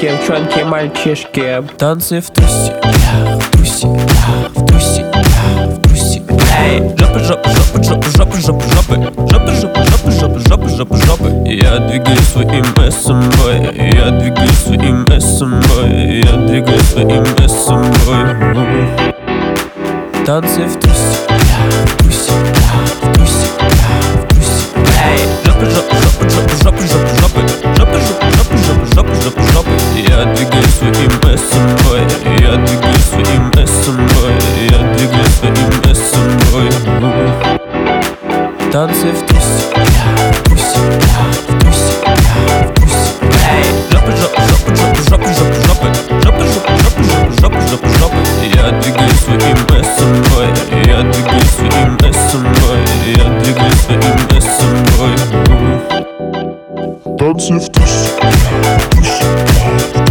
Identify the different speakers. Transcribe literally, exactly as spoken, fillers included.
Speaker 1: девчонки, мальчишки.
Speaker 2: Танцы в труселях, в труселях, в труселях, в труселях. Эй, жопы, жопы, жопы, жопы, жопы, жопы, жопы, жопы, жопы, жопы, жопы, жопы, жопы, жопы. Я двигаю своим эсом, бой, я двигаю своим эсом, бой, я двигаю своим эсом, бой. Танцы в труселях, в труселях, в труселях, в труселях. Эй, жопы, жопы, жопы, жопы, жопы, жопы, жопы, жопы, жопы, жопы, жопы, жопы, жопы, жопы. Я двигаю своим эсом, бой, я двигаю своим эсом, бой, я двигаю своим эсом, бой. Танцы в труселях, в труселях, в труселях, в труселях. Эй, жопы, жопы, жопы, жопы, жопы, жопы, жопы, жопы, жопы, жопы, жопы, жопы, жопы, жопы. Я двигаю своим эсом, бой, я двигаю своим эсом, бой, я двигаю своим эсом, бой.
Speaker 3: Танцы в труселях, в труселях.